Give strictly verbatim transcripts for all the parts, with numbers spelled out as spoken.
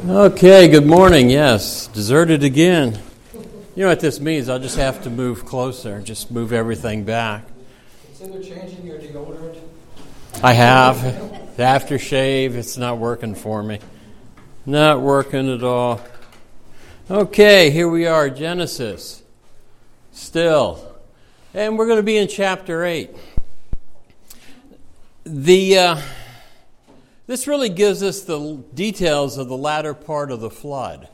Okay, good morning. Yes, deserted again. You know what this means? I'll just have to move closer, just move everything back. Consider changing your deodorant. I have. The aftershave, it's not working for me. Not working at all. Okay, here we are, Genesis. Still. And we're going to be in chapter eight. The... Uh, This really gives us the details of the latter part of the flood.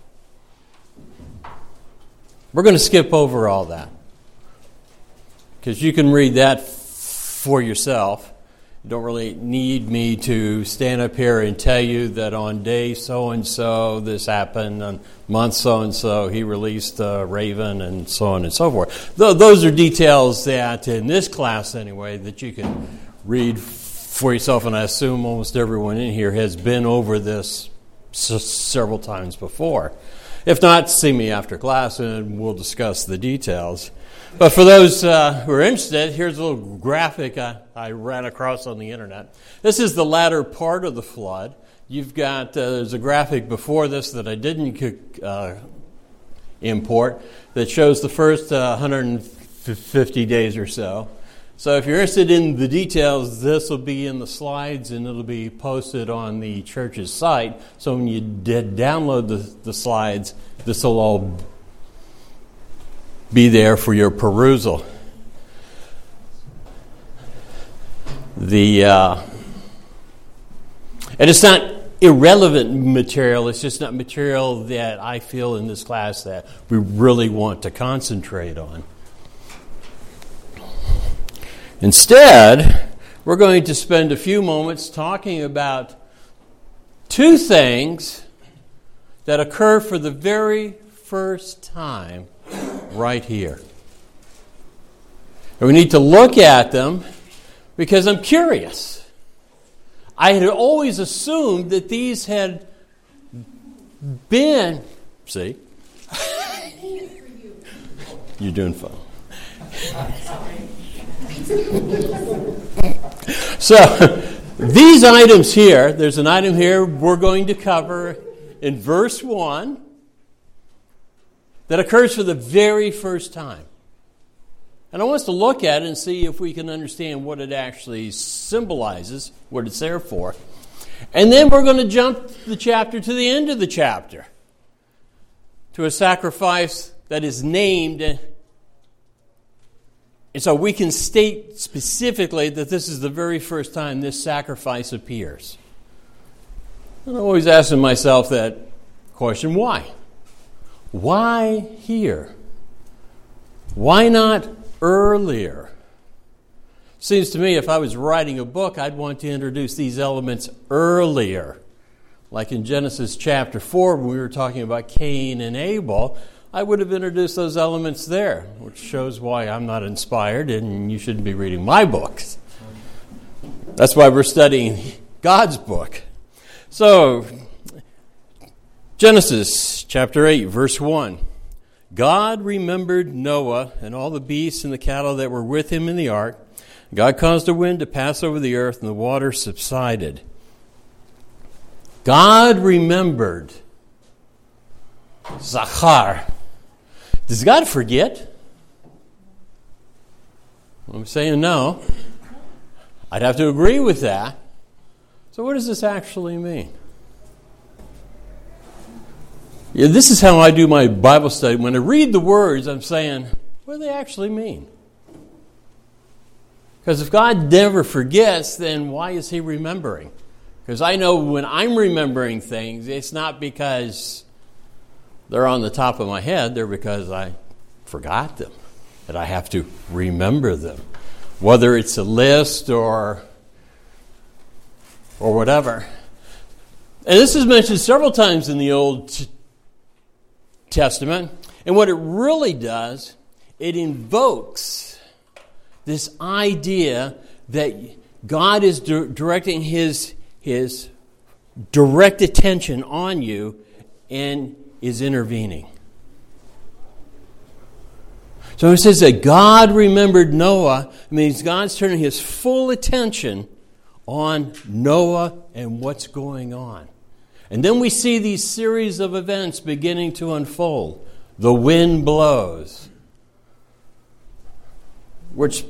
We're going to skip over all that, because you can read that for yourself. You don't really need me to stand up here and tell you that on day so-and-so this happened, on month so-and-so he released a raven, and so on and so forth. Those are details that, in this class anyway, that you can read for yourself, and I assume almost everyone in here has been over this s- several times before. If not, see me after class and we'll discuss the details. But for those uh, who are interested, here's a little graphic I, I ran across on the internet. This is the latter part of the flood. You've got, uh, there's a graphic before this that I didn't uh, import that shows the first uh, one hundred fifty days or so. So if you're interested in the details, this will be in the slides and it'll be posted on the church's site. So when you did download the, the slides, this will all be there for your perusal. The uh, and it's not irrelevant material. It's just not material that I feel in this class that we really want to concentrate on. Instead, we're going to spend a few moments talking about two things that occur for the very first time right here. And we need to look at them because I'm curious. I had always assumed that these had been... See? You're doing fine. So, these items here, there's an item here we're going to cover in verse one that occurs for the very first time. And I want us to look at it and see if we can understand what it actually symbolizes, what it's there for. And then we're going to jump the chapter to the end of the chapter, to a sacrifice that is named. And so we can state specifically that this is the very first time this sacrifice appears. And I'm always asking myself that question, why? Why here? Why not earlier? Seems to me if I was writing a book, I'd want to introduce these elements earlier. Like in Genesis chapter four, when we were talking about Cain and Abel, I would have introduced those elements there, which shows why I'm not inspired and you shouldn't be reading my books. That's why we're studying God's book. So, Genesis chapter eight, verse one. God remembered Noah and all the beasts and the cattle that were with him in the ark. God caused a wind to pass over the earth and the water subsided. God remembered. Zachar. Does God forget? I'm saying no. I'd have to agree with that. So what does this actually mean? Yeah, this is how I do my Bible study. When I read the words, I'm saying, what do they actually mean? Because if God never forgets, then why is He remembering? Because I know when I'm remembering things, it's not because they're on the top of my head. They're because I forgot them. And I have to remember them. Whether it's a list or, or whatever. And this is mentioned several times in the Old Testament. And what it really does, it invokes this idea that God is di- directing his, his direct attention on you and is intervening. So it says that God remembered Noah. It means God's turning his full attention on Noah and what's going on. And then we see these series of events beginning to unfold. The wind blows, which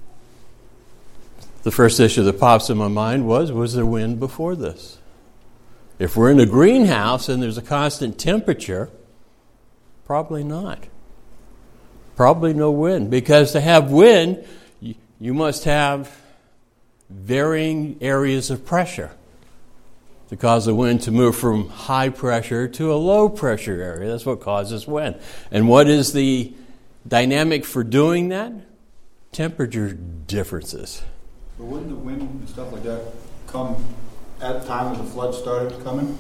the first issue that pops in my mind was, was there wind before this? If we're in a greenhouse and there's a constant temperature, probably not. Probably no wind, because to have wind, you, you must have varying areas of pressure to cause the wind to move from high pressure to a low pressure area. That's what causes wind. And what is the dynamic for doing that? Temperature differences. But wouldn't the wind and stuff like that come at the time when the flood started coming?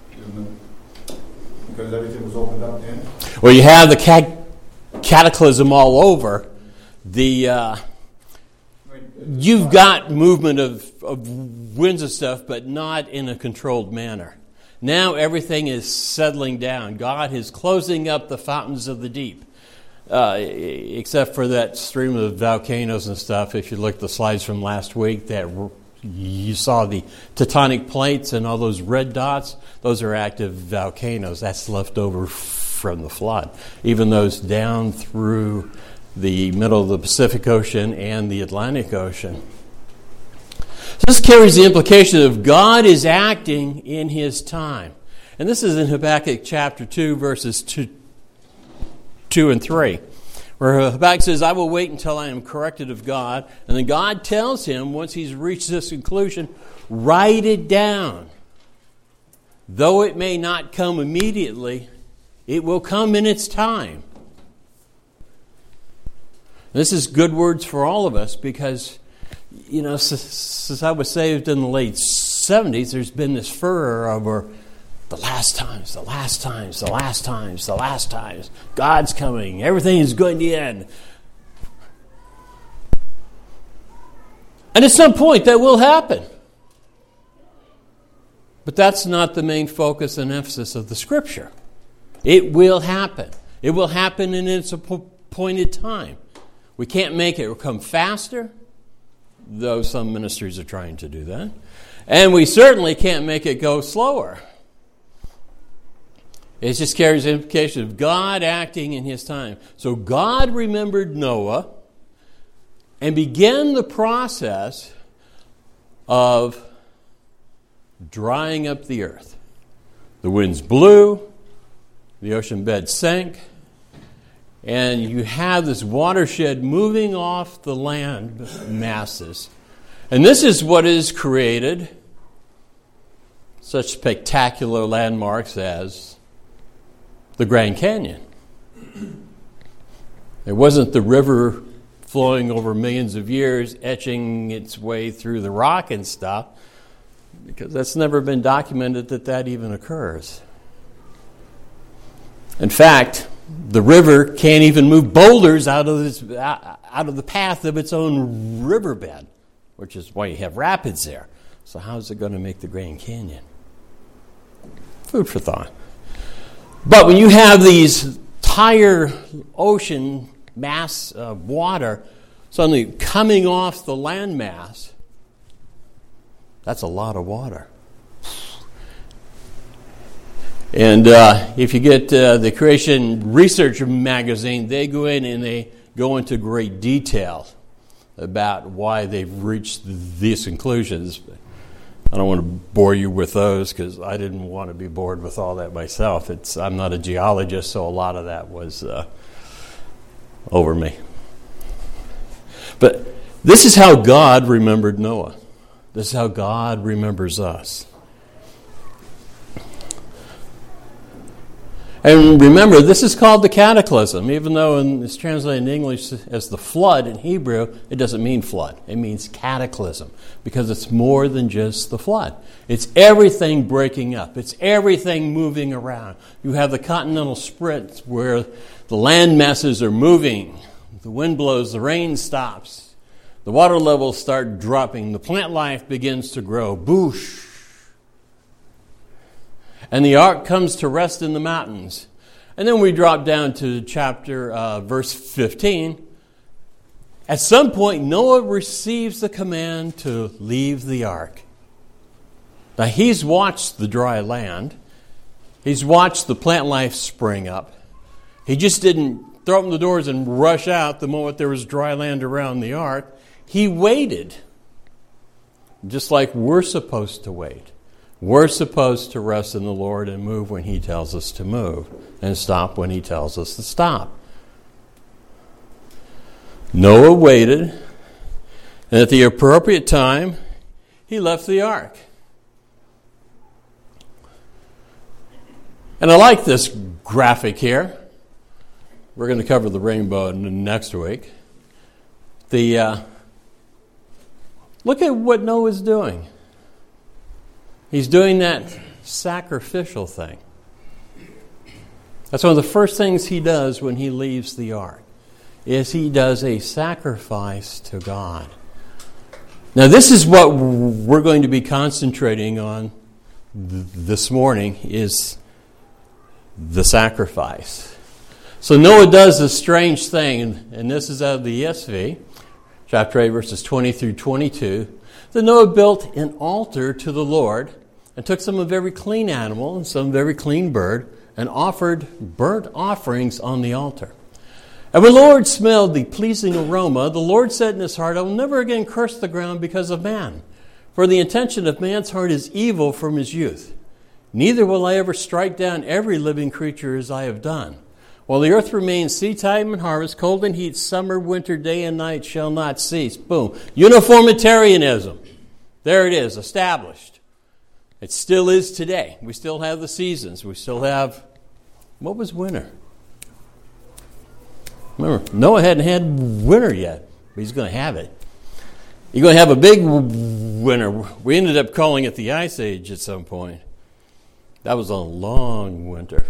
Because everything was opened up then? Well, you have the cat- cataclysm all over. The uh, You've got movement of, of winds and stuff, but not in a controlled manner. Now everything is settling down. God is closing up the fountains of the deep. Uh, except for that stream of volcanoes and stuff. If you look at the slides from last week, that you saw the tectonic plates and all those red dots. Those are active volcanoes. That's left over from the flood. Even those down through the middle of the Pacific Ocean and the Atlantic Ocean. So this carries the implication of God is acting in His time. And this is in Habakkuk chapter two, verses two. two and three, where Habakkuk says, I will wait until I am corrected of God. And then God tells him, once he's reached this conclusion, write it down. Though it may not come immediately, it will come in its time. This is good words for all of us because, you know, since, since I was saved in the late seventies, there's been this furor over the last times, the last times, the last times, the last times. God's coming. Everything is going to end. And at some point that will happen. But that's not the main focus and emphasis of the Scripture. It will happen. It will happen in its appointed time. We can't make it come faster, though some ministries are trying to do that. And we certainly can't make it go slower. It just carries the implication of God acting in His time. So God remembered Noah and began the process of drying up the earth. The winds blew, the ocean bed sank, and you have this watershed moving off the land masses. And this is what has created such spectacular landmarks as the Grand Canyon. It wasn't the river flowing over millions of years, etching its way through the rock and stuff, because that's never been documented that that even occurs. In fact, the river can't even move boulders out of this, out of the path of its own riverbed, which is why you have rapids there. So how is it going to make the Grand Canyon? Food for thought. But when you have these entire ocean mass of water suddenly coming off the landmass, that's a lot of water. And uh, if you get uh, the Creation Research magazine, they go in and they go into great detail about why they've reached these conclusions. I don't want to bore you with those because I didn't want to be bored with all that myself. It's I'm not a geologist, so a lot of that was uh, over me. But this is how God remembered Noah. This is how God remembers us. And remember, this is called the cataclysm, even though it's translated in English as the flood in Hebrew, it doesn't mean flood. It means cataclysm, because it's more than just the flood. It's everything breaking up. It's everything moving around. You have the continental split where the land masses are moving. The wind blows, the rain stops. The water levels start dropping. The plant life begins to grow. Boosh. And the ark comes to rest in the mountains. And then we drop down to chapter, uh, verse fifteen. At some point, Noah receives the command to leave the ark. Now, he's watched the dry land. He's watched the plant life spring up. He just didn't throw open the doors and rush out the moment there was dry land around the ark. He waited, just like we're supposed to wait. We're supposed to rest in the Lord and move when He tells us to move and stop when He tells us to stop. Noah waited, and at the appropriate time, he left the ark. And I like this graphic here. We're going to cover the rainbow next week. The uh, look at what Noah's doing. He's doing that sacrificial thing. That's one of the first things he does when he leaves the ark, is he does a sacrifice to God. Now, this is what we're going to be concentrating on th- this morning, is the sacrifice. So Noah does this strange thing, and this is out of the E S V, chapter eight, verses twenty through twenty-two. Then Noah built an altar to the Lord and took some of every clean animal and some of every clean bird and offered burnt offerings on the altar. And when the Lord smelled the pleasing aroma, the Lord said in his heart, I will never again curse the ground because of man, for the intention of man's heart is evil from his youth. Neither will I ever strike down every living creature as I have done. While the earth remains, seed time and harvest, cold and heat, summer, winter, day and night shall not cease. Boom. Uniformitarianism. There it is, established. It still is today. We still have the seasons. We still have, what was winter? Remember, Noah hadn't had winter yet, but he's going to have it. You're going to have a big winter. We ended up calling it the Ice Age at some point. That was a long winter.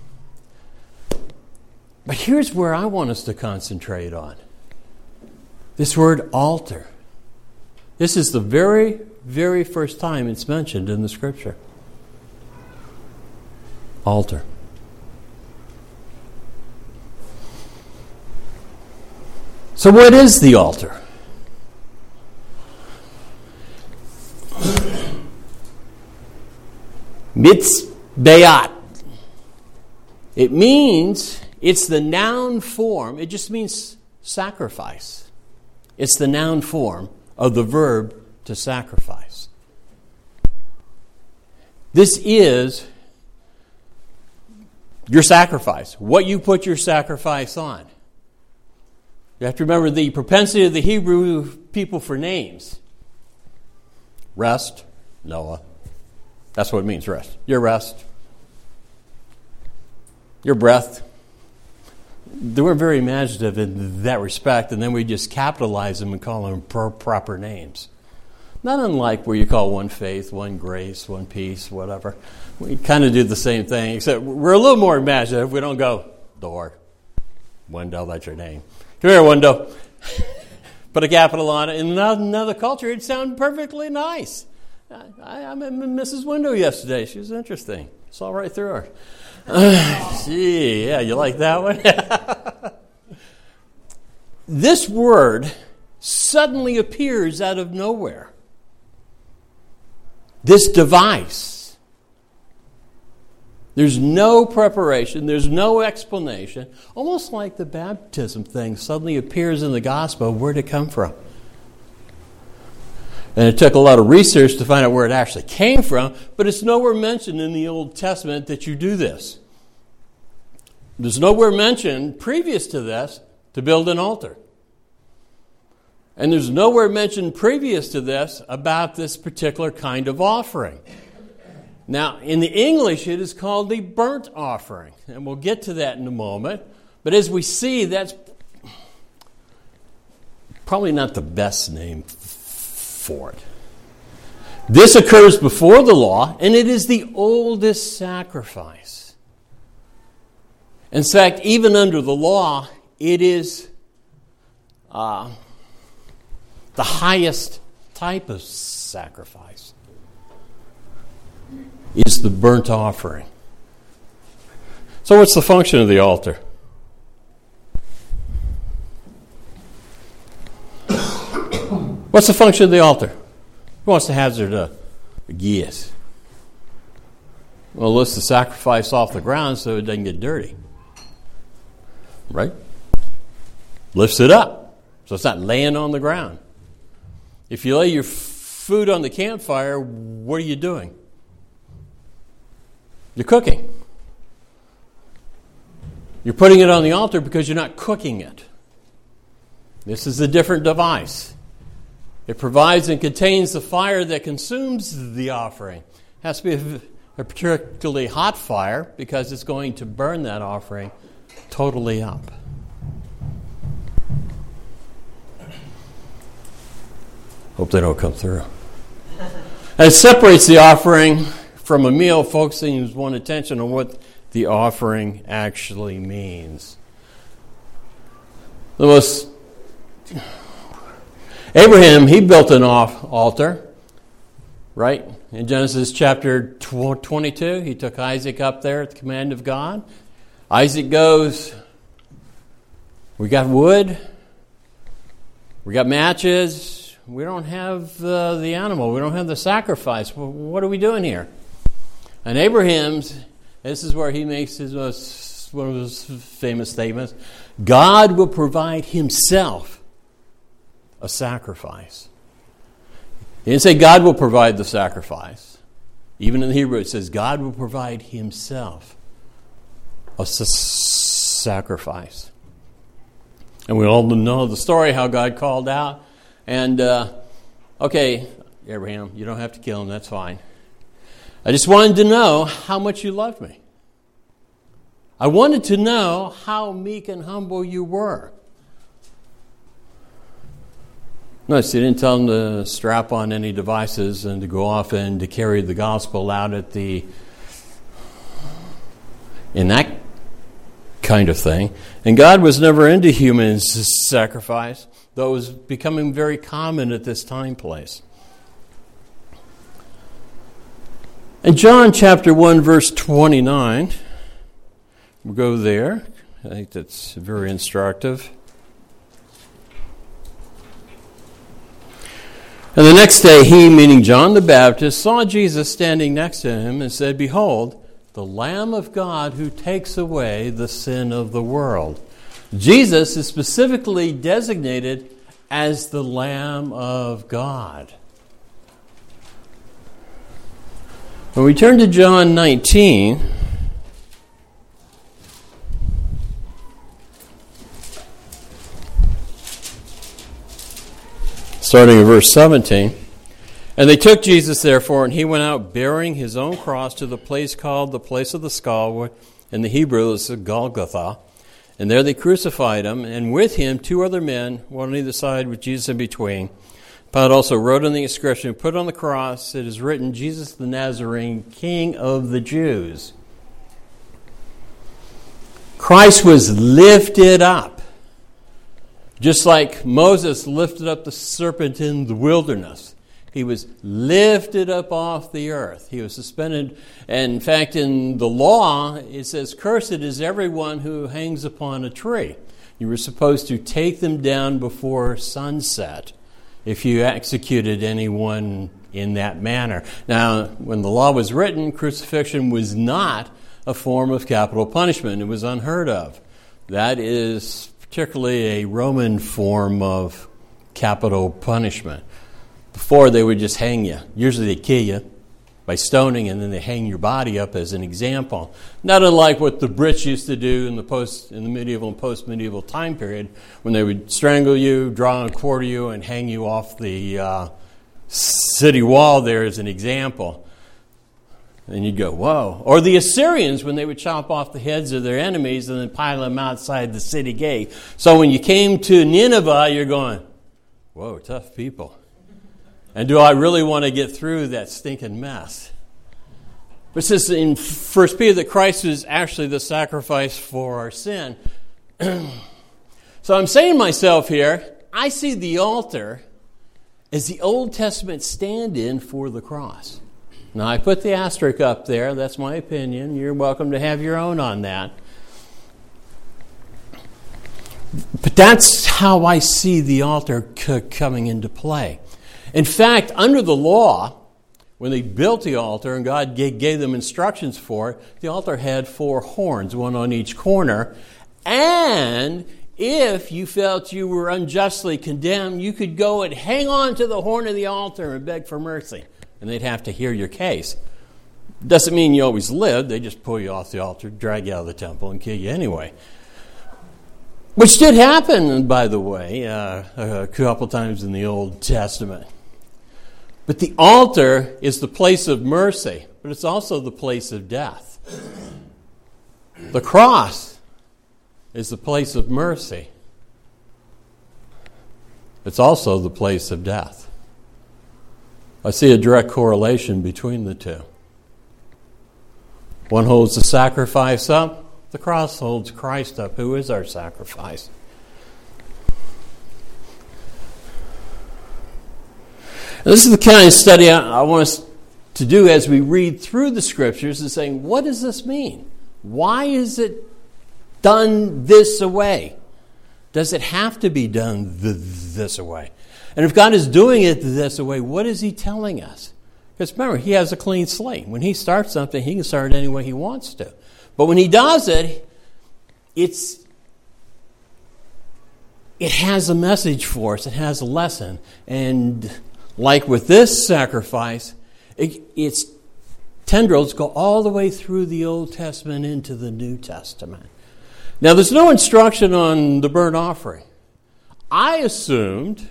But here's where I want us to concentrate on. This word altar. This is the very, very first time it's mentioned in the Scripture. Altar. So what is the altar? Mitzbeat. It means, it's the noun form. It just means sacrifice. It's the noun form of the verb to sacrifice. This is your sacrifice, what you put your sacrifice on. You have to remember the propensity of the Hebrew people for names. Rest, Noah. That's what it means, rest. Your rest. Your breath. They weren't very imaginative in that respect, and then we just capitalize them and call them pro- proper names. Not unlike where you call one faith, one grace, one peace, whatever. We kind of do the same thing, except we're a little more imaginative. We don't go, door, window, that's your name. Come here, window. Put a capital on it. In another culture, it'd sound perfectly nice. I, I met Missus Window yesterday. She was interesting. Saw right through her. Uh, gee, yeah, you like that one? This word suddenly appears out of nowhere. This device. There's no preparation. There's no explanation. Almost like the baptism thing suddenly appears in the gospel. Where'd it come from? And it took a lot of research to find out where it actually came from, but it's nowhere mentioned in the Old Testament that you do this. There's nowhere mentioned previous to this to build an altar. And there's nowhere mentioned previous to this about this particular kind of offering. Now, in the English, it is called the burnt offering, and we'll get to that in a moment. But as we see, that's probably not the best name for it. This occurs before the law, and it is the oldest sacrifice. In fact, even under the law, it is uh, the highest type of sacrifice. It's the burnt offering. So what's the function of the altar? What's the function of the altar? Who wants to hazard a, a guess? Well, lifts the sacrifice off the ground so it doesn't get dirty. Right? Lifts it up so it's not laying on the ground. If you lay your f- food on the campfire, what are you doing? You're cooking. You're putting it on the altar because you're not cooking it. This is a different device. It provides and contains the fire that consumes the offering. It has to be a, a particularly hot fire because it's going to burn that offering totally up. Hope they don't come through. And it separates the offering from a meal, focusing one's attention on what the offering actually means. The most Abraham, he built an off altar, right? In Genesis chapter twenty-two, he took Isaac up there at the command of God. Isaac goes, we got wood, we got matches, we don't have uh, the animal, we don't have the sacrifice. Well, what are we doing here? And Abraham's, this is where he makes his most, one of his famous statements, God will provide himself a sacrifice. He didn't say God will provide the sacrifice. Even in the Hebrew it says God will provide himself a s- sacrifice. And we all know the story how God called out. And, uh, okay, Abraham, you don't have to kill him, that's fine. I just wanted to know how much you loved me. I wanted to know how meek and humble you were. Notice he didn't tell him to strap on any devices and to go off and to carry the gospel out at the, in that kind of thing. And God was never into human sacrifice, though it was becoming very common at this time place. In John chapter one, verse twenty-nine, we'll go there. I think that's very instructive. And the next day he, meaning John the Baptist, saw Jesus standing next to him and said, Behold, the Lamb of God who takes away the sin of the world. Jesus is specifically designated as the Lamb of God. When we turn to John nineteen, starting in verse seventeen, and they took Jesus, therefore, and he went out bearing his own cross to the place called the place of the skull, in the Hebrew is Golgotha. And there they crucified him, and with him two other men, one on either side with Jesus in between. Pilate also wrote on the inscription, put on the cross, it is written, Jesus the Nazarene, King of the Jews. Christ was lifted up, just like Moses lifted up the serpent in the wilderness. He was lifted up off the earth. He was suspended. And in fact, in the law, it says, cursed is everyone who hangs upon a tree. You were supposed to take them down before sunset if you executed anyone in that manner. Now, when the law was written, crucifixion was not a form of capital punishment. It was unheard of. That is particularly a Roman form of capital punishment. Before, they would just hang you. Usually they kill you by stoning, and then they hang your body up as an example. Not unlike what the Brits used to do in the post in the medieval and post-medieval time period, when they would strangle you, draw and quarter you, and hang you off the uh, city wall there as an example. And you'd go, whoa. Or the Assyrians, when they would chop off the heads of their enemies and then pile them outside the city gate. So when you came to Nineveh, you're going, whoa, tough people. And do I really want to get through that stinking mess? But it says in First Peter that Christ is actually the sacrifice for our sin. So I'm saying to myself here, I see the altar as the Old Testament stand-in for the cross. Now, I put the asterisk up there. That's my opinion. You're welcome to have your own on that. But that's how I see the altar c- coming into play. In fact, under the law, when they built the altar and God gave them instructions for it, the altar had four horns, one on each corner. And if you felt you were unjustly condemned, you could go and hang on to the horn of the altar and beg for mercy. And they'd have to hear your case. Doesn't mean you always lived. They just pull you off the altar, drag you out of the temple, and kill you anyway. Which did happen, by the way, uh, a couple times in the Old Testament. But the altar is the place of mercy, but it's also the place of death. The cross is the place of mercy. It's also the place of death. I see a direct correlation between the two. One holds the sacrifice up. The cross holds Christ up, who is our sacrifice. And this is the kind of study I, I want us to do as we read through the Scriptures, is saying, what does this mean? Why is it done this way? Does it have to be done th- this way? And if God is doing it this way, what is He telling us? Because remember, He has a clean slate. When He starts something, He can start it any way He wants to. But when He does it, it's it has a message for us. It has a lesson. And like with this sacrifice, it, its tendrils go all the way through the Old Testament into the New Testament. Now, there's no instruction on the burnt offering. I assumed,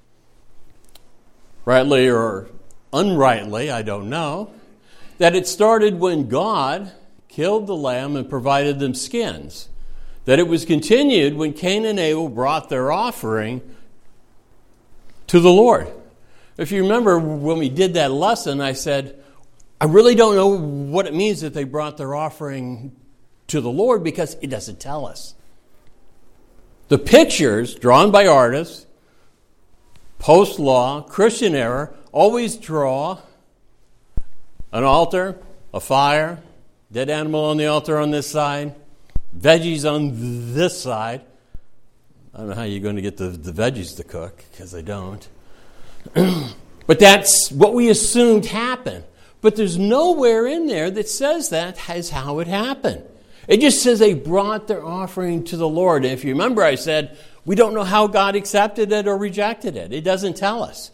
rightly or unrightly, I don't know, that it started when God killed the lamb and provided them skins. That it was continued when Cain and Abel brought their offering to the Lord. If you remember when we did that lesson, I said, I really don't know what it means that they brought their offering to the Lord because it doesn't tell us. The pictures drawn by artists, post-law, Christian era, always draw an altar, a fire, dead animal on the altar on this side, veggies on this side. I don't know how you're going to get the, the veggies to cook, because they don't. But that's what we assumed happened. But there's nowhere in there that says that is how it happened. It just says they brought their offering to the Lord. And if you remember, I said, we don't know how God accepted it or rejected it. It doesn't tell us.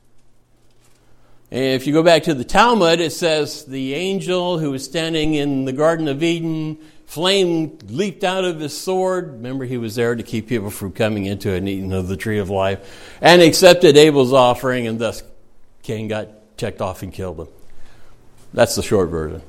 And if you go back to the Talmud, it says the angel who was standing in the Garden of Eden, flame leaped out of his sword. Remember, he was there to keep people from coming into it and eating of the tree of life. And accepted Abel's offering, and thus Cain got checked off and killed him. That's the short version.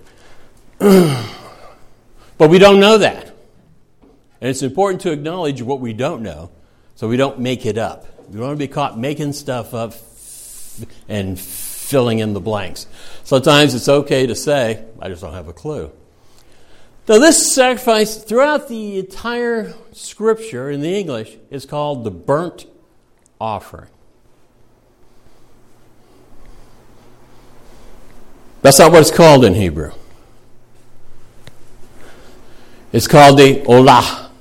But we don't know that. And it's important to acknowledge what we don't know so we don't make it up. We don't want to be caught making stuff up and filling in the blanks. Sometimes it's okay to say, I just don't have a clue. Now, this sacrifice throughout the entire Scripture in the English is called the burnt offering. That's not what it's called in Hebrew. It's called the olah.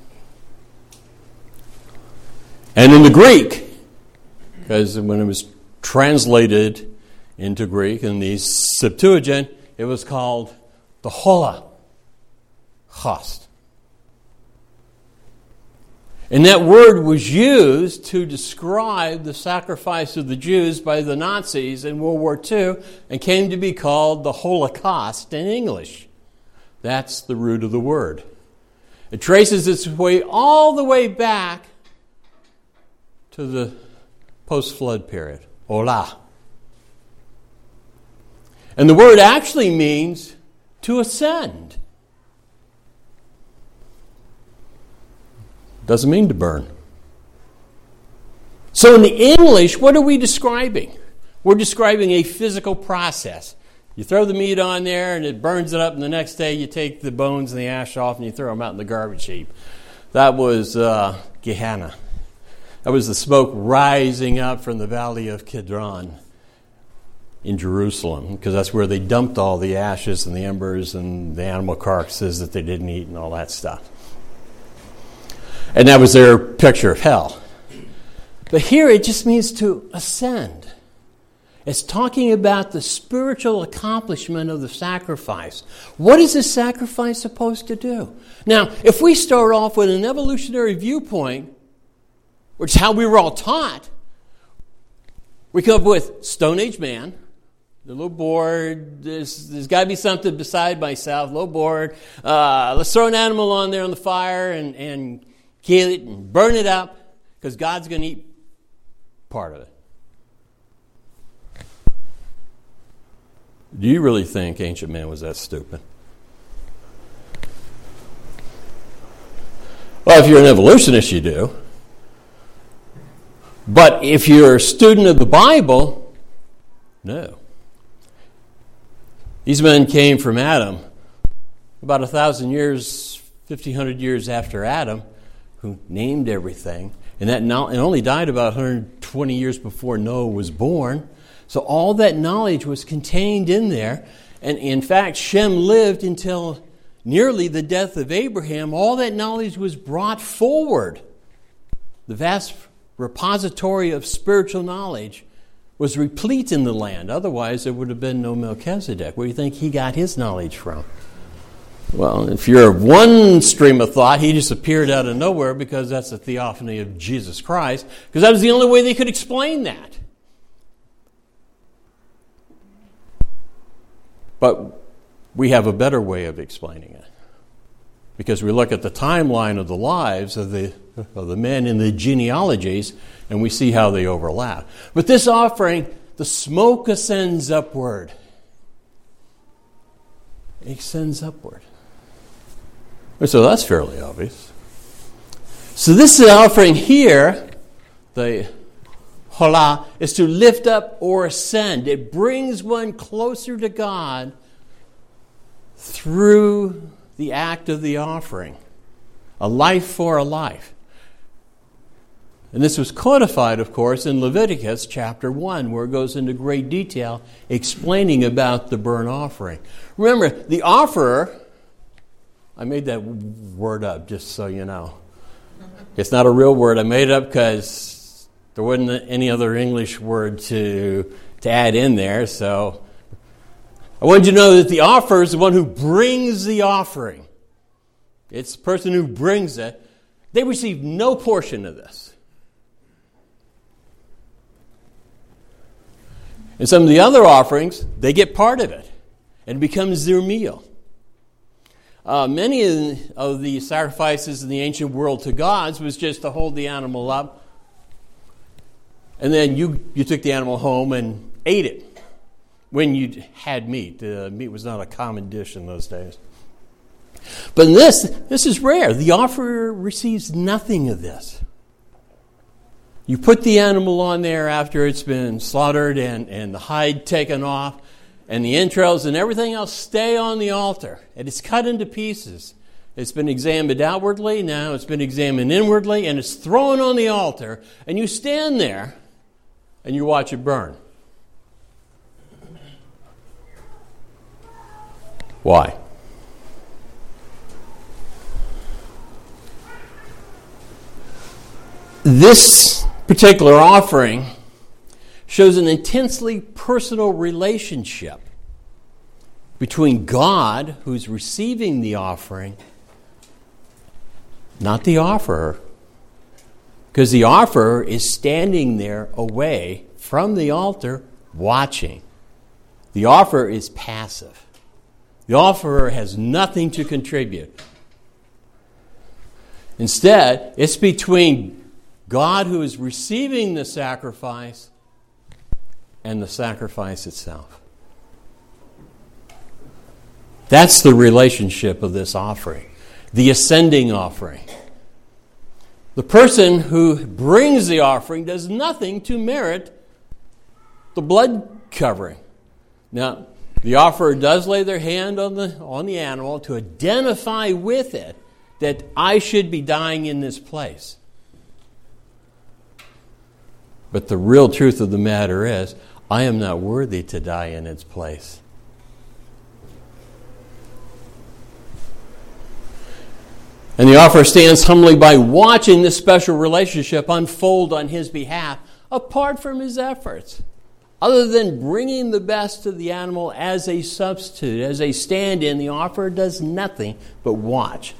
And in the Greek, because when it was translated into Greek in the Septuagint, it was called the holocaust. And that word was used to describe the sacrifice of the Jews by the Nazis in World War Two and came to be called the Holocaust in English. That's the root of the word. It traces its way all the way back to the post-flood period, olah. And the word actually means to ascend. Doesn't mean to burn. So in the English, what are we describing? We're describing a physical process. You throw the meat on there and it burns it up, and the next day you take the bones and the ash off and you throw them out in the garbage heap. That was uh, Gehenna. That was the smoke rising up from the valley of Kidron in Jerusalem, because that's where they dumped all the ashes and the embers and the animal carcasses that they didn't eat and all that stuff. And that was their picture of hell. But here it just means to ascend. It's talking about the spiritual accomplishment of the sacrifice. What is this sacrifice supposed to do? Now, if we start off with an evolutionary viewpoint, which is how we were all taught, we come up with Stone Age man, a little bored, there's, there's got to be something beside myself, a little bored. Uh, let's throw an animal on there on the fire and, and kill it and burn it up because God's going to eat part of it. Do you really think ancient man was that stupid? Well, if you're an evolutionist, you do. But if you're a student of the Bible, no. These men came from Adam about a thousand years, fifteen hundred years after Adam, who named everything. And that no- and only died about one hundred twenty years before Noah was born. So all that knowledge was contained in there. And in fact, Shem lived until nearly the death of Abraham. All that knowledge was brought forward. The vast repository of spiritual knowledge was replete in the land. Otherwise, there would have been no Melchizedek. Where do you think he got his knowledge from? Well, if you're of one stream of thought, he just appeared out of nowhere because that's the theophany of Jesus Christ, because that was the only way they could explain that. But we have a better way of explaining it, because we look at the timeline of the lives of the of the men in the genealogies, and we see how they overlap. But this offering, the smoke ascends upward. It ascends upward. So that's fairly obvious. So this offering here, the holah, is to lift up or ascend. It brings one closer to God through the act of the offering. A life for a life. And this was codified, of course, in Leviticus chapter one, where it goes into great detail explaining about the burnt offering. Remember, the offerer, I made that word up just so you know. It's not a real word. I made it up because there wasn't any other English word to, to add in there. So I wanted you to know that the offerer is the one who brings the offering. It's the person who brings it. They receive no portion of this. And some of the other offerings, they get part of it. And it becomes their meal. Uh, many of the sacrifices in the ancient world to gods was just to hold the animal up. And then you, you took the animal home and ate it when you had meat. Uh, meat was not a common dish in those days. But in this, this is rare. The offerer receives nothing of this. You put the animal on there after it's been slaughtered and, and the hide taken off, and the entrails and everything else stay on the altar. And it's cut into pieces. It's been examined outwardly, now it's been examined inwardly, and it's thrown on the altar, and you stand there and you watch it burn. Why? This particular offering shows an intensely personal relationship between God, who's receiving the offering, not the offerer, because the offerer is standing there away from the altar watching. The offerer is passive. The offerer has nothing to contribute. Instead, it's between God, who is receiving the sacrifice, and the sacrifice itself. That's the relationship of this offering, the ascending offering. The person who brings the offering does nothing to merit the blood covering. Now, the offerer does lay their hand on the on the animal to identify with it that I should be dying in this place. But the real truth of the matter is, I am not worthy to die in its place. And the offerer stands humbly by watching this special relationship unfold on his behalf, apart from his efforts. Other than bringing the best of the animal as a substitute, as a stand-in, the offerer does nothing but watch.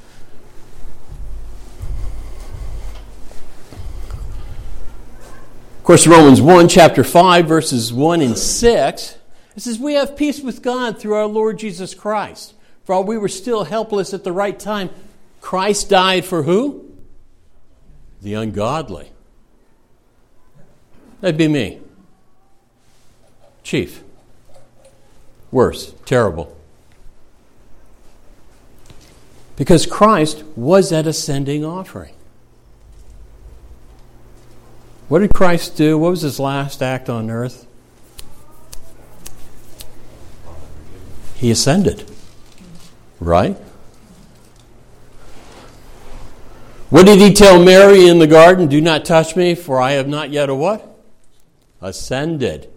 Of course, Romans one, chapter five, verses one and six, it says, we have peace with God through our Lord Jesus Christ. For while we were still helpless at the right time, Christ died for who? The ungodly. That'd be me. Chief. Worse. Terrible. Because Christ was that ascending offering. What did Christ do? What was his last act on earth? He ascended. Right? What did he tell Mary in the garden? Do not touch me, for I have not yet a what? Ascended.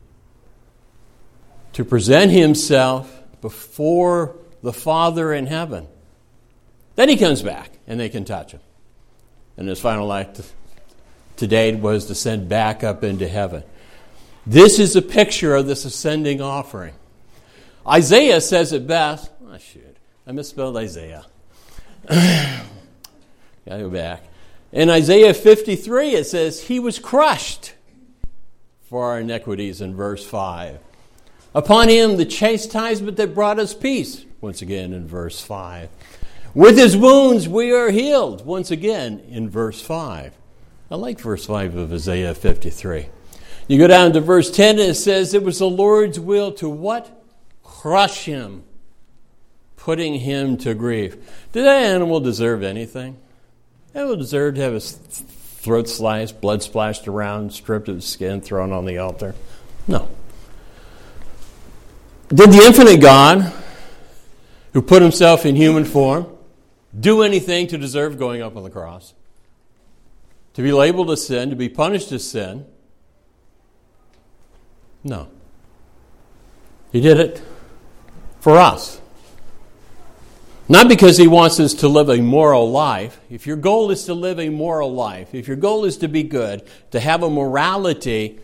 To present himself before the Father in heaven. Then he comes back, and they can touch him. And his final act today was to send back up into heaven. This is a picture of this ascending offering. Isaiah says it best. Oh, shoot. I misspelled Isaiah. Gotta go back. In Isaiah fifty-three, it says, he was crushed for our iniquities in verse five. Upon him the chastisement that brought us peace, once again in verse five. With his wounds we are healed, once again in verse five. I like verse five of Isaiah fifty-three. You go down to verse ten and it says, it was the Lord's will to what? Crush him, putting him to grief. Did that animal deserve anything? That animal deserved to have his throat sliced, blood splashed around, stripped of his skin, thrown on the altar? No. Did the infinite God, who put himself in human form, do anything to deserve going up on the cross? To be labeled as sin, to be punished as sin? No. He did it for us. Not because he wants us to live a moral life. If your goal is to live a moral life, if your goal is to be good, to have a morality,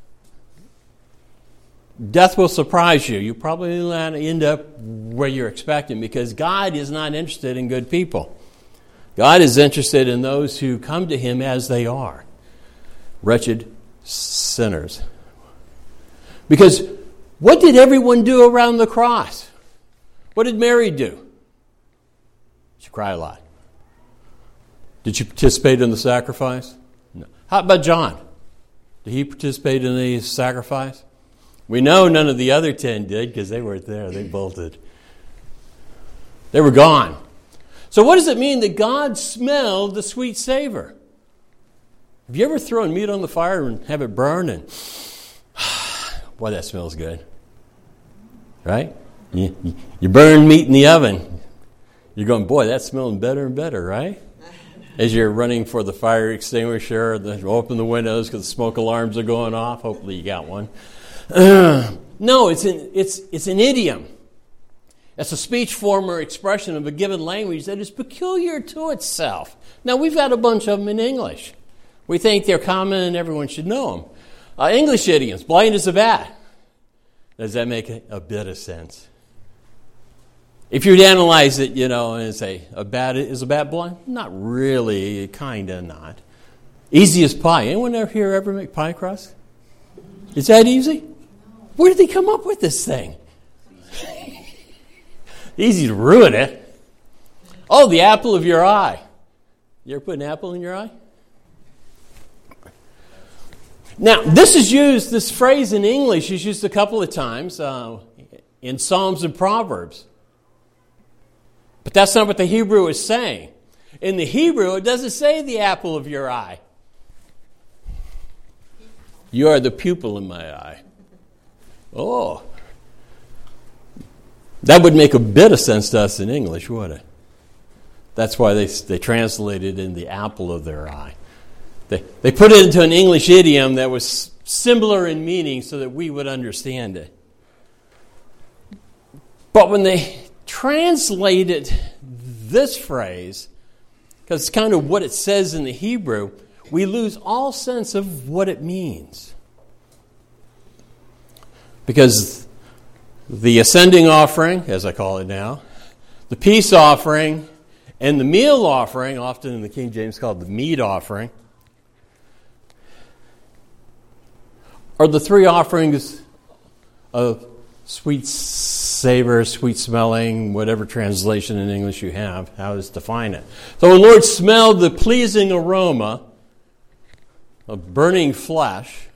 death will surprise you. You probably will not end up where you're expecting, because God is not interested in good people. God is interested in those who come to him as they are, wretched sinners. Because what did everyone do around the cross? What did Mary do? She cried a lot. Did she participate in the sacrifice? No. How about John? Did he participate in the sacrifice? We know none of the other ten did, because they weren't there. They bolted. They were gone. So what does it mean that God smelled the sweet savor? Have you ever thrown meat on the fire and have it burn? And boy, that smells good. Right? You, you burn meat in the oven. You're going, boy, that's smelling better and better, right? As you're running for the fire extinguisher, you open the windows because the smoke alarms are going off. Hopefully you got one. Uh, no, it's an, it's, it's an idiom. It's a speech form or expression of a given language that is peculiar to itself. Now, we've got a bunch of them in English. We think they're common and everyone should know them. Uh, English idioms, blind as a bat. Does that make a, a bit of sense? If you'd analyze it, you know, and say, a bat is a bat blind? Not really, kind of not. Easy as pie. Anyone ever here ever make pie crust? Is that easy? Where did they come up with this thing? Easy to ruin it. Oh, the apple of your eye. You ever put an apple in your eye? Now, this is used, this phrase in English is used a couple of times uh, in Psalms and Proverbs. But that's not what the Hebrew is saying. In the Hebrew, it doesn't say the apple of your eye. You are the pupil in my eye. Oh. That would make a bit of sense to us in English, wouldn't it? That's why they they translated in the apple of their eye. They, they put it into an English idiom that was similar in meaning so that we would understand it. But when they translated this phrase, because it's kind of what it says in the Hebrew, we lose all sense of what it means. Because the ascending offering, as I call it now, the peace offering, and the meal offering, often in the King James called the meat offering, are the three offerings of sweet savor, sweet smelling, whatever translation in English you have, how to define it. So the Lord smelled the pleasing aroma of burning flesh.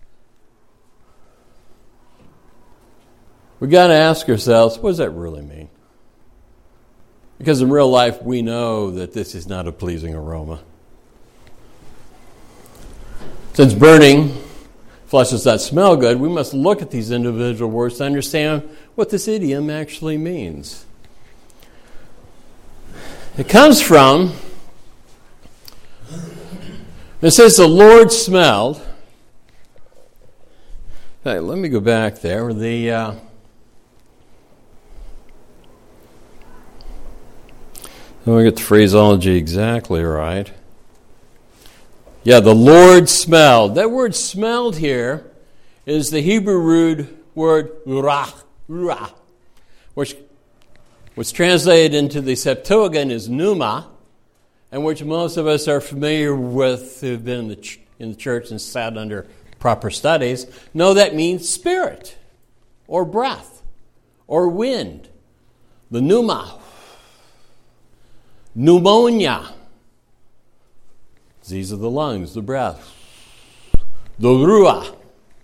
We've got to ask ourselves, what does that really mean? Because in real life, we know that this is not a pleasing aroma. Since burning flesh does not smell good, we must look at these individual words to understand what this idiom actually means. It comes from, it says the Lord smelled. Okay, let me go back there. The uh, let me get the phraseology exactly right. Yeah, the Lord smelled. That word smelled here is the Hebrew root word rah, rah, which was translated into the Septuagint as pneuma, and which most of us are familiar with who've been in the, ch- in the church and sat under proper studies, know that means spirit, or breath, or wind. The pneuma. Pneumonia. Disease of the lungs, the breath. The ruah.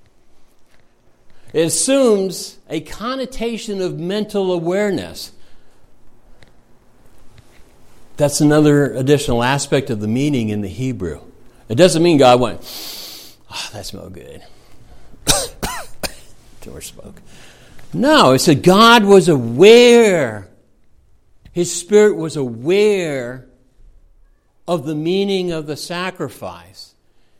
It assumes a connotation of mental awareness. That's another additional aspect of the meaning in the Hebrew. It doesn't mean God went, oh, that smells good. Too much smoke. No, it said God was aware. His spirit was aware of the meaning of the sacrifice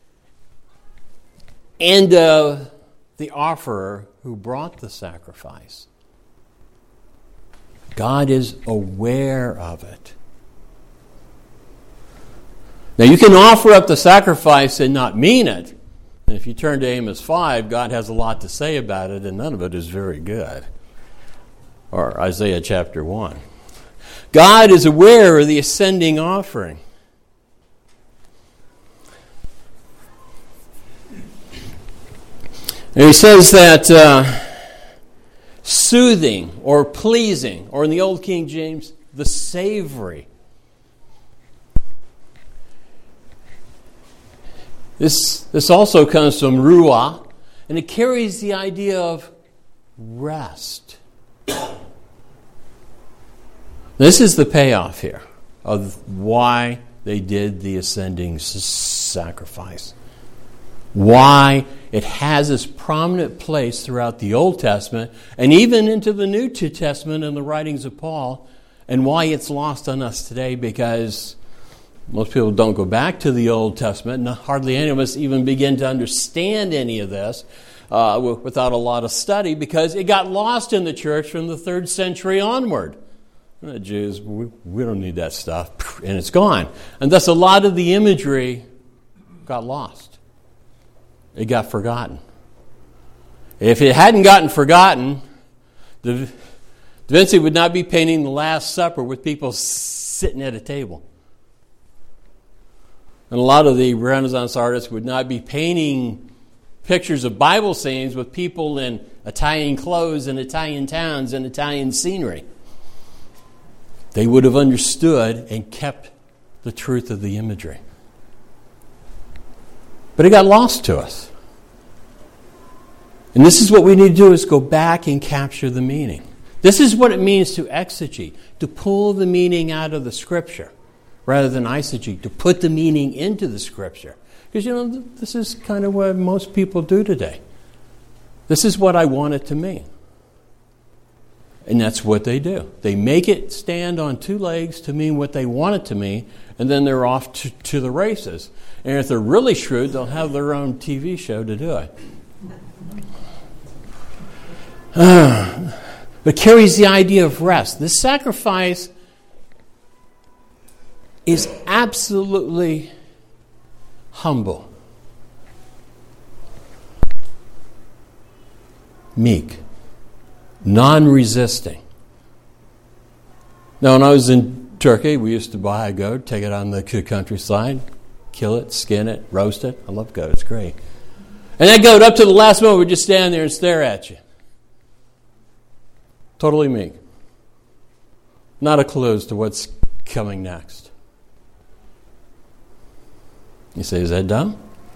and of the offerer who brought the sacrifice. God is aware of it. Now, you can offer up the sacrifice and not mean it. And if you turn to Amos five, God has a lot to say about it, and none of it is very good. Or Isaiah chapter one. God is aware of the ascending offering. And he says that uh, soothing or pleasing, or in the Old King James, the savory. This, this also comes from ruah, and it carries the idea of rest. This is the payoff here of why they did the ascending sacrifice. Why it has this prominent place throughout the Old Testament and even into the New Testament and the writings of Paul, and why it's lost on us today, because most people don't go back to the Old Testament, and hardly any of us even begin to understand any of this uh, without a lot of study, because it got lost in the church from the third century onward. The Jews, we, we don't need that stuff, and it's gone. And thus a lot of the imagery got lost. It got forgotten. If it hadn't gotten forgotten, Da Vinci would not be painting the Last Supper with people sitting at a table. And a lot of the Renaissance artists would not be painting pictures of Bible scenes with people in Italian clothes and Italian towns and Italian scenery. They would have understood and kept the truth of the imagery. But it got lost to us. And this is what we need to do, is go back and capture the meaning. This is what it means to exegete, to pull the meaning out of the Scripture, rather than eisegete, to put the meaning into the Scripture. Because, you know, this is kind of what most people do today. This is what I want it to mean. And that's what they do. They make it stand on two legs to mean what they want it to mean, and then they're off to, to the races. And if they're really shrewd, they'll have their own T V show to do it. Uh, but carries the idea of rest. This sacrifice is absolutely humble. meek, non-resisting. Now, when I was in Turkey, we used to buy a goat, take it on the countryside, kill it, skin it, roast it. I love goat. It's great. And that goat, up to the last moment, would just stand there and stare at you. Totally meek. Not a clue as to what's coming next. You say, is that dumb?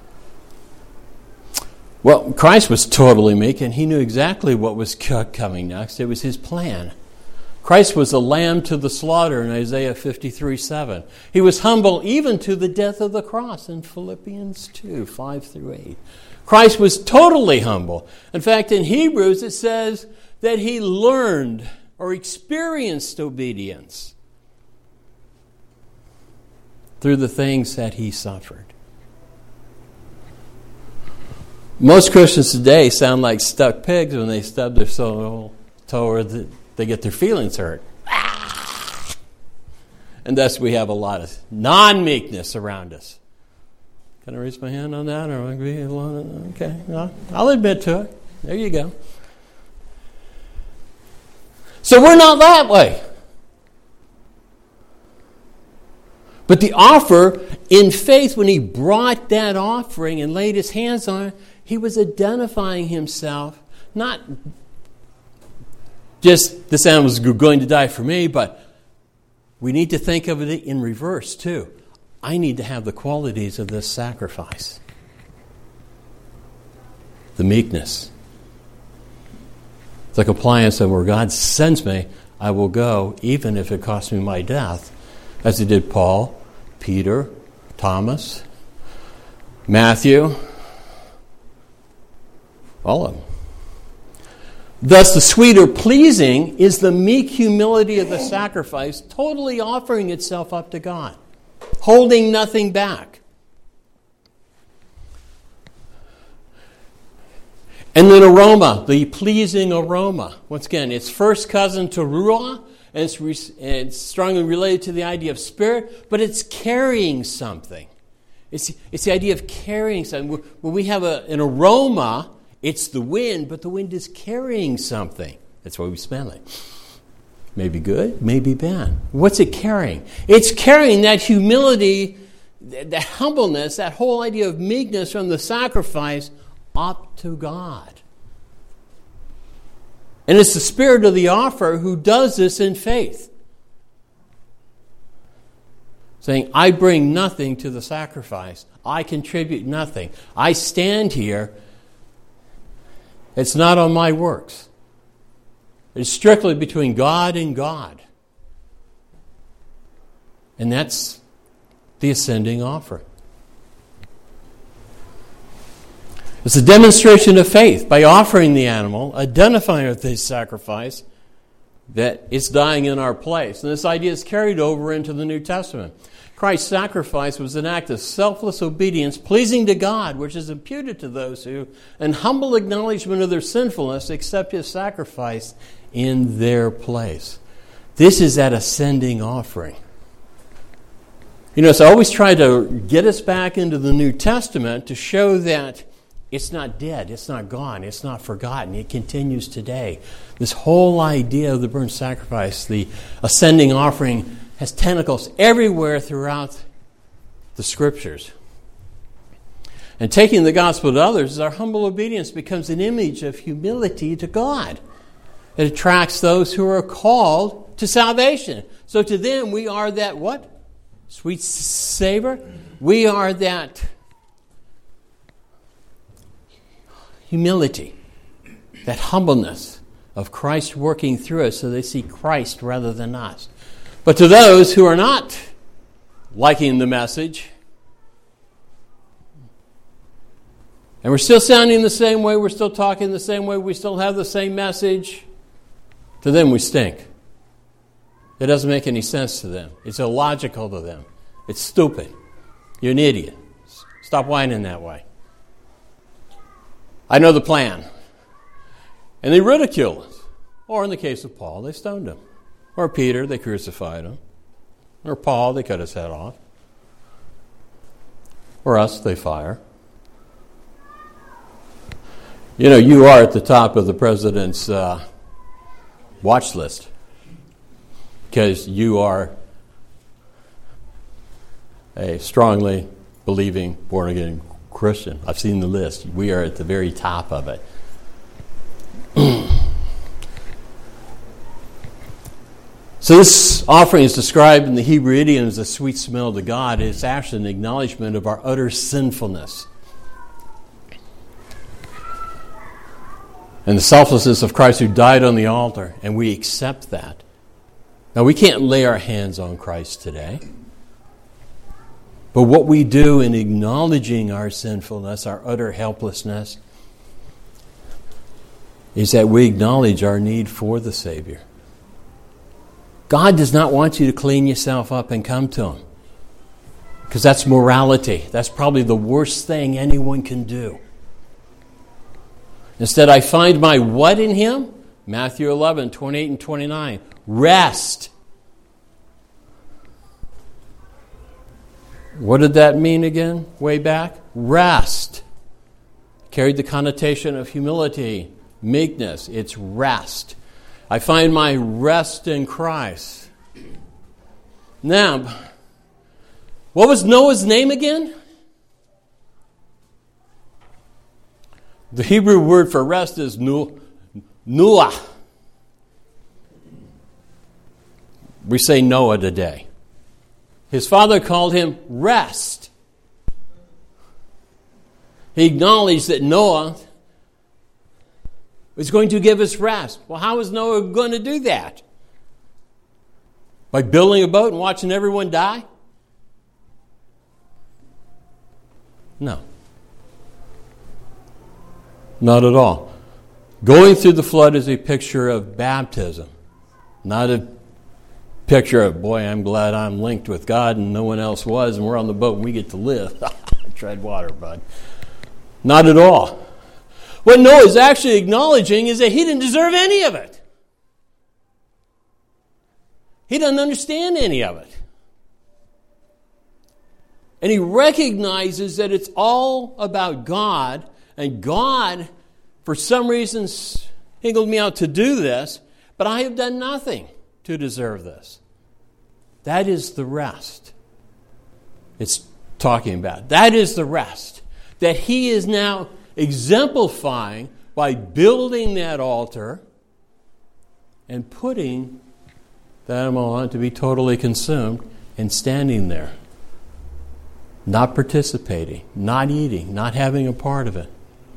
Well, Christ was totally meek, and he knew exactly what was coming next. It was his plan. Christ was a lamb to the slaughter in Isaiah fifty-three seven. He was humble even to the death of the cross in Philippians two, five through eight. Christ was totally humble. In fact, in Hebrews it says that he learned or experienced obedience through the things that he suffered. Most Christians today sound like stuck pigs when they stub their toe or they get their feelings hurt. And thus we have a lot of non-meekness around us. Can I raise my hand on that? Or be alone? Okay, well, I'll admit to it. There you go. So we're not that way. But the offer, in faith, when he brought that offering and laid his hands on it, he was identifying himself, not just this animal is going to die for me, but we need to think of it in reverse too. I need to have the qualities of this sacrifice. The meekness. The compliance of where God sends me, I will go, even if it costs me my death, as it did Paul, Peter, Thomas, Matthew, all of them. Thus, the sweeter pleasing is the meek humility of the sacrifice, totally offering itself up to God, holding nothing back. And then aroma, the pleasing aroma. Once again, it's first cousin to ruah, and it's, re- and it's strongly related to the idea of spirit, but it's carrying something. It's, it's the idea of carrying something. When we have a, an aroma, it's the wind, but the wind is carrying something. That's why we smell it. Maybe good, maybe bad. What's it carrying? It's carrying that humility, that humbleness, that whole idea of meekness from the sacrifice up to God. And it's the spirit of the offer who does this in faith. Saying, I bring nothing to the sacrifice. I contribute nothing. I stand here. It's not on my works. It's strictly between God and God. And that's the ascending offering. It's a demonstration of faith by offering the animal, identifying with the sacrifice, that it's dying in our place. And this idea is carried over into the New Testament. Christ's sacrifice was an act of selfless obedience, pleasing to God, which is imputed to those who, in humble acknowledgement of their sinfulness, accept his sacrifice in their place. This is that ascending offering. You know, so I always try to get us back into the New Testament to show that it's not dead, it's not gone, it's not forgotten, it continues today. This whole idea of the burnt sacrifice, the ascending offering, has tentacles everywhere throughout the Scriptures. And taking the gospel to others, our humble obedience becomes an image of humility to God. It attracts those who are called to salvation. So to them, we are that what? Sweet savor? We are that humility, that humbleness of Christ working through us so they see Christ rather than us. But to those who are not liking the message, and we're still sounding the same way, we're still talking the same way, we still have the same message, to them we stink. It doesn't make any sense to them. It's illogical to them. It's stupid. You're an idiot. Stop whining that way. I know the plan. And they ridicule us. Or in the case of Paul, they stoned him. Or Peter, they crucified him. Or Paul, they cut his head off. Or us, they fire. You know, you are at the top of the president's uh, watch list because you are a strongly believing, born-again Christian. I've seen the list. We are at the very top of it. So this offering is described in the Hebrew idiom as a sweet smell to God. It's actually an acknowledgement of our utter sinfulness and the selflessness of Christ who died on the altar, and we accept that. Now, we can't lay our hands on Christ today, but what we do in acknowledging our sinfulness, our utter helplessness, is that we acknowledge our need for the Savior. God does not want you to clean yourself up and come to Him, because that's morality. That's probably the worst thing anyone can do. Instead, I find my what in Him? Matthew eleven, twenty-eight and twenty-nine. Rest. What did that mean again, way back? Rest. Carried the connotation of humility, meekness. It's rest. I find my rest in Christ. Now, what was Noah's name again? The Hebrew word for rest is nu- Nuah. We say Noah today. His father called him rest. He acknowledged that Noah was going to give us rest. Well, how is Noah going to do that? By building a boat and watching everyone die? No. Not at all. Going through the flood is a picture of baptism, not a picture of, boy, I'm glad I'm linked with God and no one else was, and we're on the boat and we get to live. Tread water, bud. Not at all. What Noah is actually acknowledging is that he didn't deserve any of it. He doesn't understand any of it. And he recognizes that it's all about God, and God, for some reason, singled me out to do this, but I have done nothing to deserve this. That is the rest it's talking about. That is the rest that he is now exemplifying by building that altar and putting the animal on to be totally consumed and standing there, not participating, not eating, not having a part of it.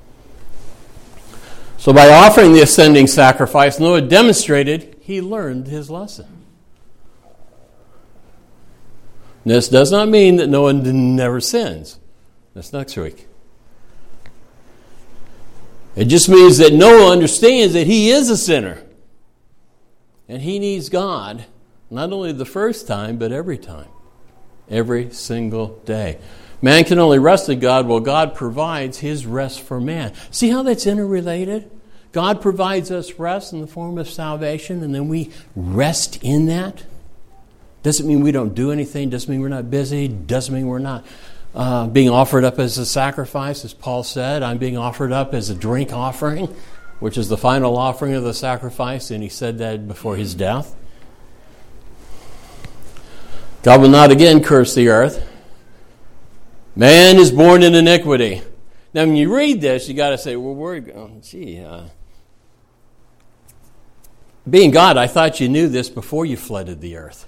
So by offering the ascending sacrifice, Noah demonstrated he learned his lesson. This does not mean that Noah never sins. That's next week. It just means that Noah understands that he is a sinner. And he needs God, not only the first time, but every time. Every single day. Man can only rest in God while God provides His rest for man. See how that's interrelated? God provides us rest in the form of salvation, and then we rest in that. Doesn't mean we don't do anything. Doesn't mean we're not busy. Doesn't mean we're not uh, being offered up as a sacrifice. As Paul said, I'm being offered up as a drink offering, which is the final offering of the sacrifice, and he said that before his death. God will not again curse the earth. Man is born in iniquity. Now, when you read this, you got to say, well, we're going, gee, uh, being God, I thought you knew this before you flooded the earth.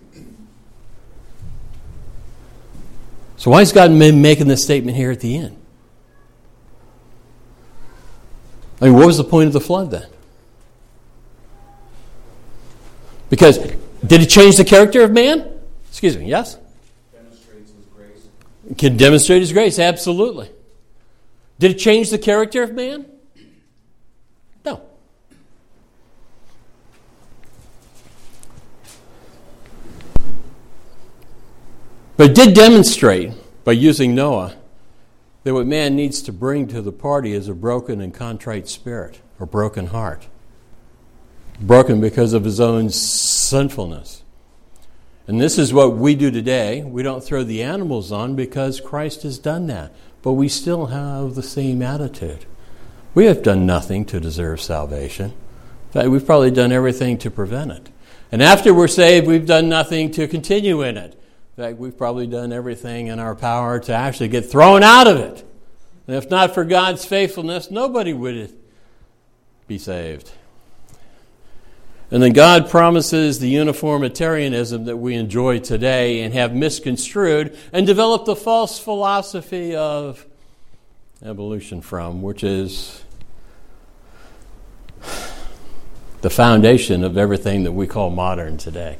So why is God making this statement here at the end? I mean, what was the point of the flood then? Because did it change the character of man? Excuse me, yes? Demonstrates His grace. It can demonstrate His grace, absolutely. Did it change the character of man? No. But it did demonstrate, by using Noah, that what man needs to bring to the party is a broken and contrite spirit, or broken heart. Broken because of his own sinfulness. And this is what we do today. We don't throw the animals on because Christ has done that. But we still have the same attitude. We have done nothing to deserve salvation. In fact, we've probably done everything to prevent it. And after we're saved, we've done nothing to continue in it. In fact, we've probably done everything in our power to actually get thrown out of it. And if not for God's faithfulness, nobody would be saved. And then God promises the uniformitarianism that we enjoy today and have misconstrued and developed a false philosophy of evolution from, which is the foundation of everything that we call modern today.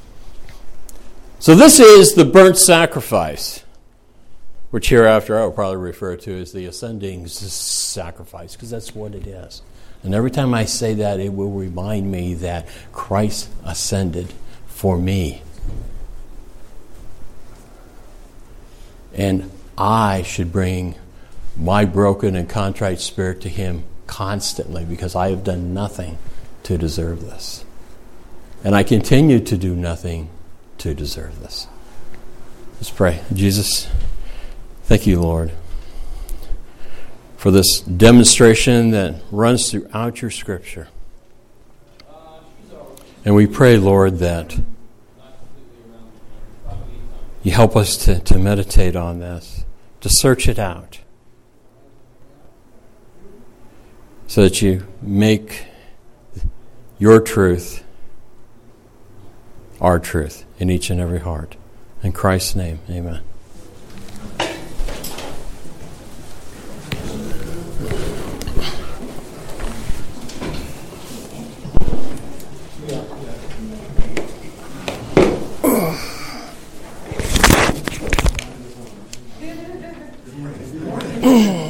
So this is the burnt sacrifice, which hereafter I will probably refer to as the ascending sacrifice, because that's what it is. And every time I say that, it will remind me that Christ ascended for me. And I should bring my broken and contrite spirit to Him constantly, because I have done nothing to deserve this. And I continue to do nothing to deserve this. Let's pray. Jesus, thank you, Lord, for this demonstration that runs throughout your Scripture. And we pray, Lord, that you help us to, to meditate on this, to search it out, so that you make your truth our truth in each and every heart. In Christ's name, amen. Good morning.